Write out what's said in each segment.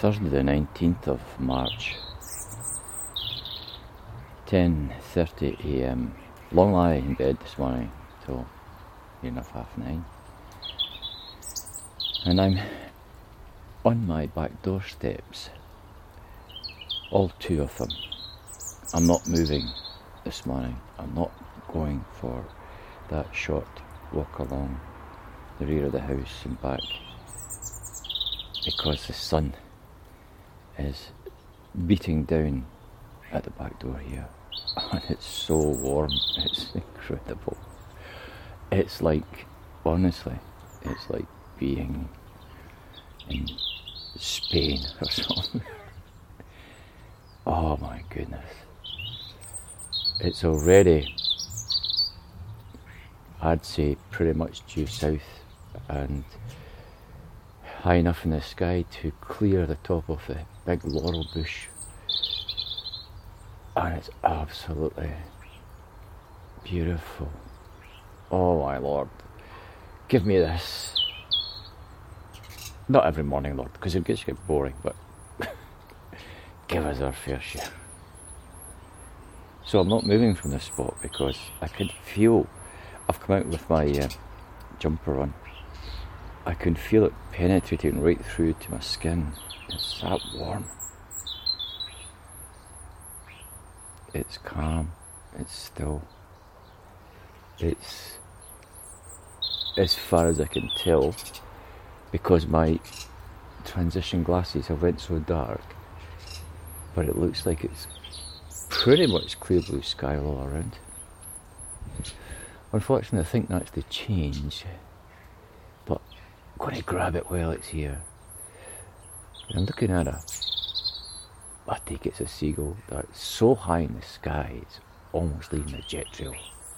Thursday the 19th of March, 10:30 a.m. Long lie in bed this morning till near enough 9:30. And I'm on my back doorsteps, all two of them. I'm not moving this morning. I'm not going for that short walk along the rear of the house and back because the sun is beating down at the back door here and it's so warm, it's incredible. It's like, honestly, it's like being in Spain or something. Oh my goodness. It's already, I'd say, pretty much due south and high enough in the sky to clear the top of the big laurel bush. And it's absolutely beautiful. Oh my Lord, give me this. Not every morning, Lord, because it gets to get boring, but give us our fair share. So I'm not moving from this spot because I can feel, I've come out with my jumper on, I can feel it penetrating right through to my skin. It's that warm. It's calm, it's still. It's, as far as I can tell, because my transition glasses have went so dark, but it looks like it's pretty much clear blue sky all around. Unfortunately, I think that's the change, but I'm going to grab it while it's here. And I'm looking at I think it's a seagull that's so high in the sky, it's almost leaving the jet trail.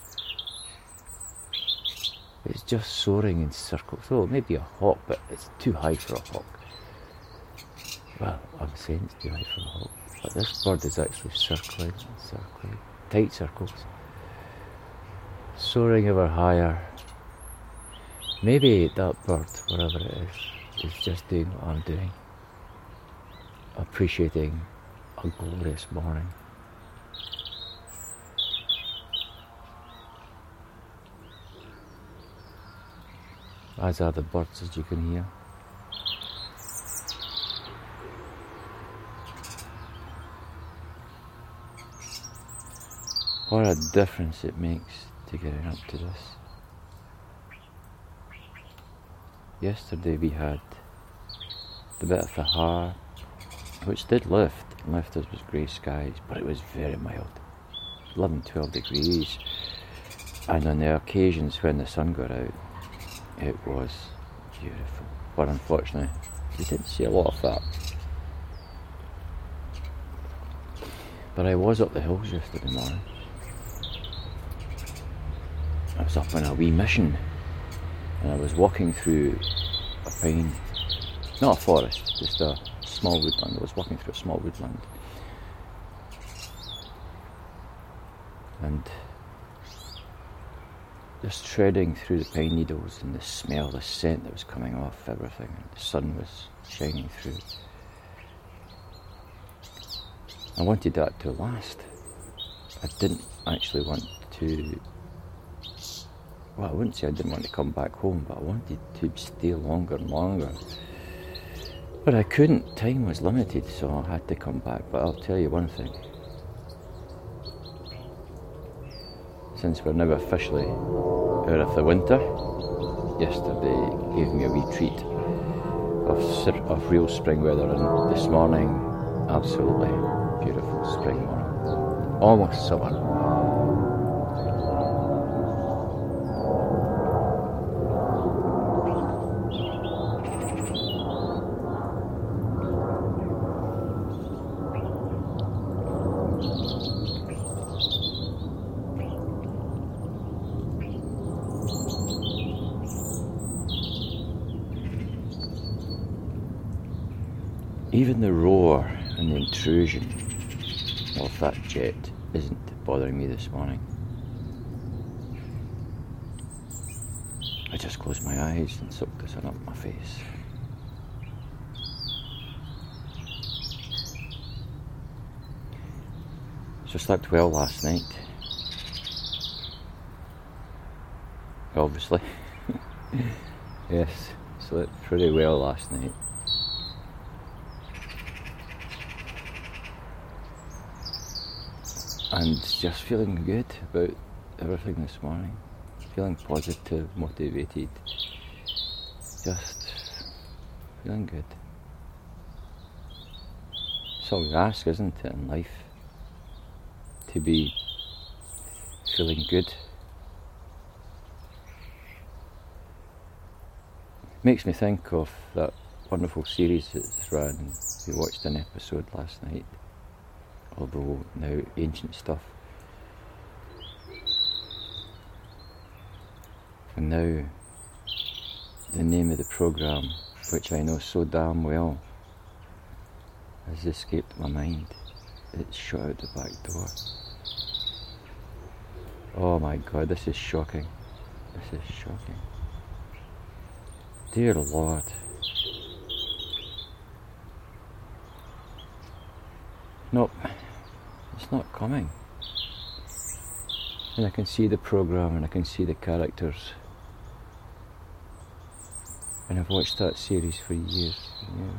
It's just soaring in circles. So it may be a hawk, but it's too high for a hawk. Well, I'm saying it's too high for a hawk. But this bird is actually circling, tight circles. Soaring ever higher. Maybe that bird, whatever it is just doing what I'm doing. Appreciating a glorious morning. As are the birds, as you can hear. What a difference it makes to getting up to this. Yesterday we had the bit of the Har, which did lift us with grey skies, but it was very mild, 11-12 degrees, and on the occasions when the sun got out, it was beautiful. But unfortunately, we didn't see a lot of that. But I was up the hills yesterday morning. I was up on a wee mission, and I was walking through a pine, not a forest, just a small woodland. I was walking through a small woodland, and just treading through the pine needles and the smell, the scent that was coming off everything, and the sun was shining through. I wanted that to last. I didn't actually want to, well, I wouldn't say I didn't want to come back home, but I wanted to stay longer and longer. But I couldn't, time was limited, so I had to come back. But I'll tell you one thing. Since we're now officially out of the winter, yesterday gave me a wee treat of real spring weather, and this morning, absolutely beautiful spring morning. Almost summer. Even the roar and the intrusion of that jet isn't bothering me this morning. I just closed my eyes and soaked the sun up my face. So I slept well last night. Obviously. Yes, slept pretty well last night. And just feeling good about everything this morning. Feeling positive, motivated. Just feeling good. That's all we ask, isn't it, in life? To be feeling good. Makes me think of that wonderful series that's ran. We watched an episode last night, although now ancient stuff. And now the name of the programme, which I know so damn well, has escaped my mind. It's shut out the back door. Oh my God, this is shocking. This is shocking. Dear Lord. Nope, it's not coming. And I can see the programme and I can see the characters. And I've watched that series for years and years.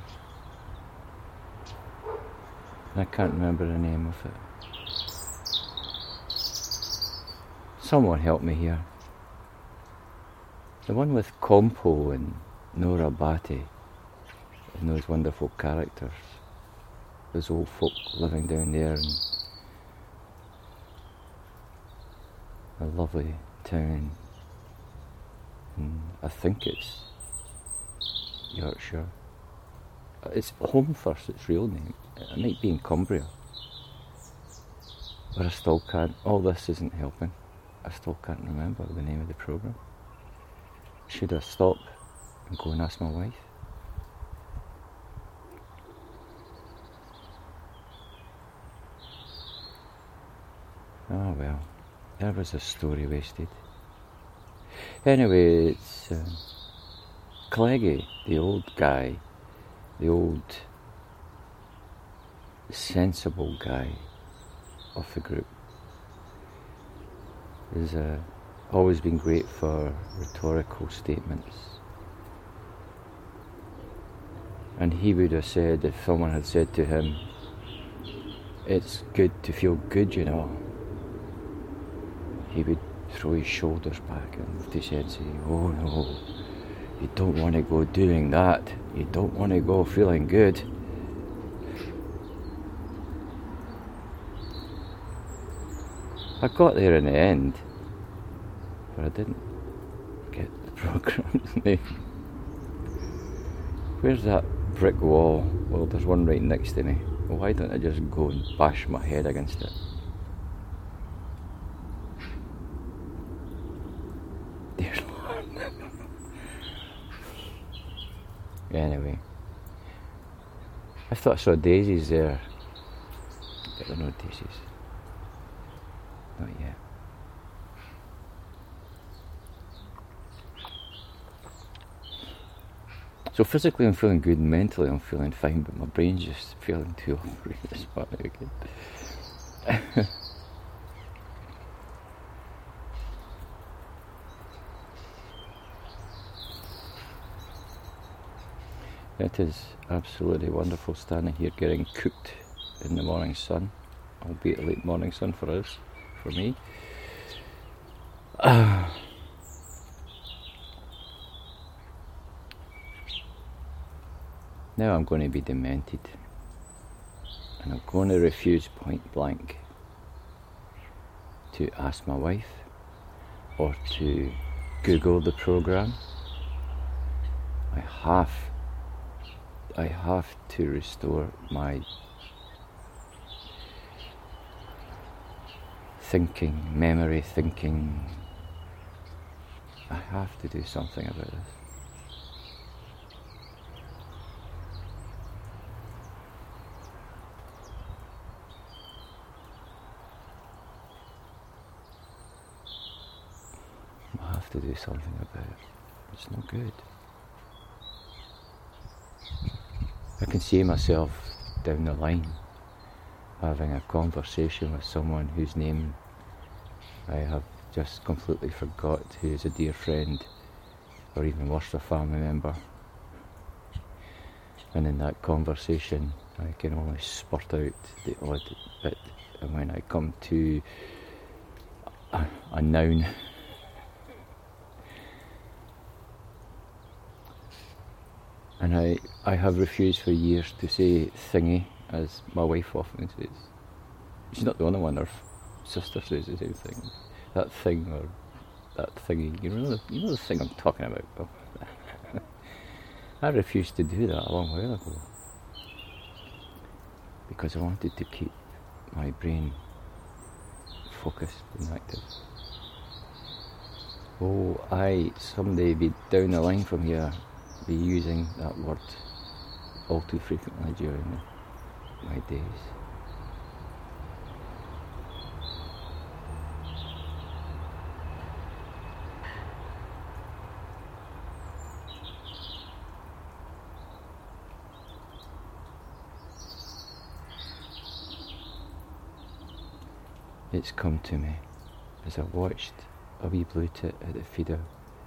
And I can't remember the name of it. Someone help me here. The one with Compo and Nora Batty and those wonderful characters. Those old folk living down there in a lovely town. And I think it's Yorkshire. It's Holmfirst, its real name. It might be in Cumbria. But I still can't. All this isn't helping. I still can't remember the name of the programme. Should I stop and go and ask my wife? Oh well, there was a story wasted. Anyway, it's Cleggy, the old guy, the old sensible guy of the group, has always been great for rhetorical statements. And he would have said, if someone had said to him, "It's good to feel good, you know," he would throw his shoulders back and lift his head and say, "Oh no, you don't want to go doing that. You don't want to go feeling good." I got there in the end, but I didn't get the programme's name. Where's that brick wall? Well, there's one right next to me. Why don't I just go and bash my head against it? Dear Lord. Anyway, I thought I saw daisies there, but there are no daisies. Not yet. So physically I'm feeling good, and mentally I'm feeling fine, but my brain's just feeling too hungry this morning again. It is absolutely wonderful standing here getting cooked in the morning sun, albeit a late morning sun for us, for me. Now I'm going to be demented, and I'm going to refuse point blank to ask my wife or to Google the programme. I have to restore my memory thinking. I have to do something about this. I have to do something about it. It's not good. I can see myself down the line having a conversation with someone whose name I have just completely forgot, who is a dear friend, or even worse, a family member. And in that conversation, I can only spurt out the odd bit, and when I come to a noun, and I have refused for years to say thingy, as my wife often says. She's not the only one, her sister says the same thing. That thing or that thingy, you know the thing I'm talking about. I refused to do that a long while ago because I wanted to keep my brain focused and active. Oh, I someday be down the line from here be using that word all too frequently during my days. It's come to me as I watched a wee blue tit at the feeder,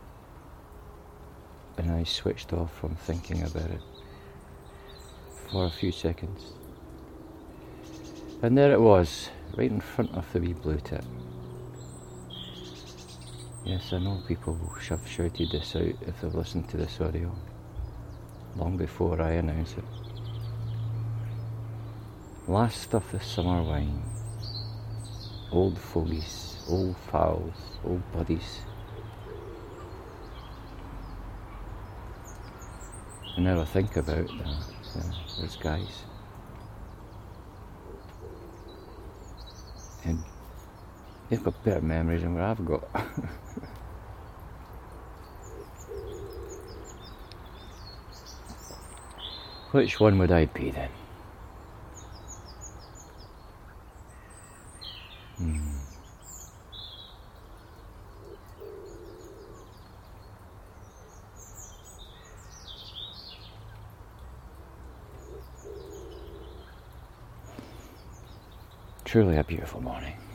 and I switched off from thinking about it for a few seconds. And there it was, right in front of the wee blue tit. Yes, I know people have shouted this out if they've listened to this audio, long before I announce it. Last of the summer wine. Old fogies, old fowls, old buddies. And now I think about those guys. And they've got better memories than what I've got. Which one would I be then? Truly a beautiful morning.